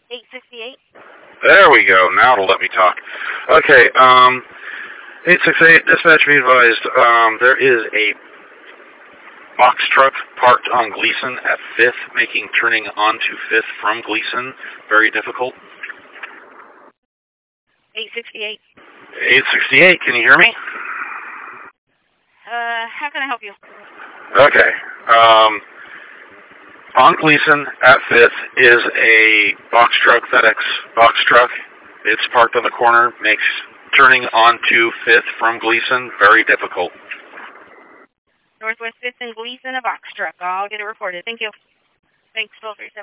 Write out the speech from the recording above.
868. There we go. Now it'll let me talk. Okay, 868, dispatch be advised. There is a box truck parked on Gleason at 5th, making turning onto 5th from Gleason very difficult. 868. 868, can you hear me? How can I help you? Okay. On Gleason at 5th is a box truck, FedEx box truck. It's parked on the corner, makes turning onto 5th from Gleason very difficult. Northwest 5th and Gleason, a box truck. I'll get it reported. Thank you. Thanks, 1237.